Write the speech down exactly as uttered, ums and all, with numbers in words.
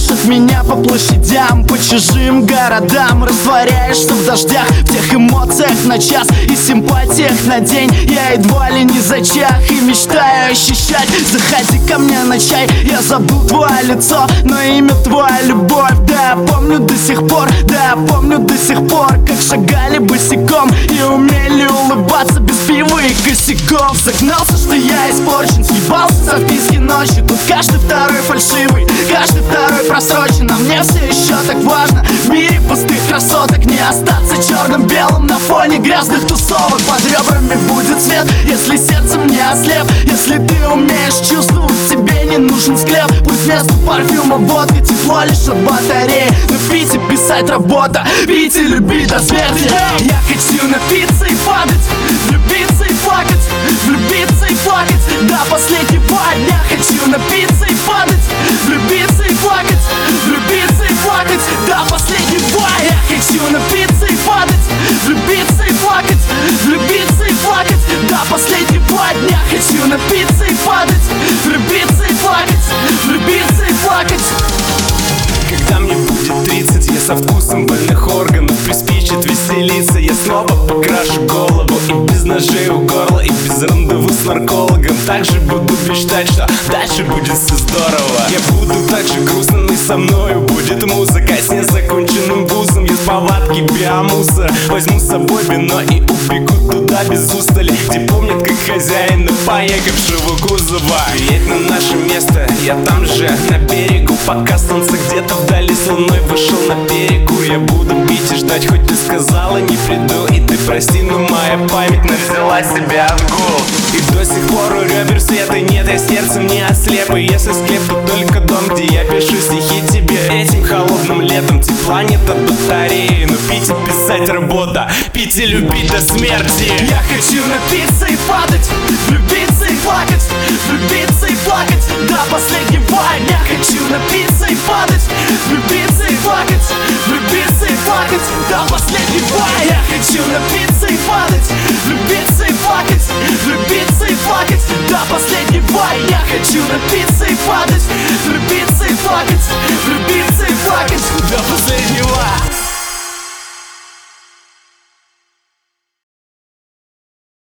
от меня по площадям, по чужим городам. Растворяешься в дождях, в тех эмоциях на час и симпатиях на день. Я едва ли не зачах и мечтаю ощущать. Заходи ко мне на чай, я забыл твое лицо, но имя твоя любовь. Да, я помню до сих пор, да, я помню до сих пор, как шагали босиком и умели улыбаться без пива и косяков. Загнался, что я испорчен, съебался со вписки ночью. Тут каждый второй фальшивый, каждый второй просрочен. А мне все еще так важно в мире пустых красоток не остаться черным-белым на фоне грязных тусовок. Под ребрами будет свет, если сердцем не ослеп. Если ты умеешь чувствовать, тебе не нужен склеп. Пусть вместо парфюма водка, тепло лишь от батареи. Но пить и писать работа, пить и любить до смерти. Я хочу напиться и падать, влюбиться и плакать, влюбиться и плакать до последнего дня. Хочу напиться и падать, влюбиться и плакать, влюбиться и плакать до последнего. Я хочу напиться и падать, влюбиться и плакать, влюбиться и плакать до последнего дня. Хочу напиться и падать, влюбиться и плакать, влюбиться и плакать. Когда мне будет тридцать, я со вкусом больных органов приспичит веселиться. Я снова покрашу голову и без ножей у горла, и без рандеву с наркологом. Также буду мечтать, что дальше будет все здорово. Я буду так же грустно, но и со мною будет музыка. С незаконченным вузом я с палатки биомусора возьму с собой вино и убегу туда без устали, где помнят как хозяина поехавшего кузова. Приедь на наше место, я там же на берегу, пока солнце где-то вдали с луной вышел на перекур. Я буду пить и ждать, хоть ты сказала не приду. И ты прости, но моя память навзяла себя отгул. И до сих пор у ребер света нет, я сердцем не ослеп. И если склеп, то только дом, где я пишу стихи тебе. Этим холодным летом тепла нет от батареи. Но пить и писать работа, пить и любить до смерти. Я хочу напиться и падать, влюбиться и плакать, влюбиться и плакать до последнего дня. Хочу напиться и падать, влюбиться и плакать, влюбиться и плакать до последнего. Я хочу напиться и падать, влюбиться и плакать, влюбиться и плакать до последнего. Я хочу напиться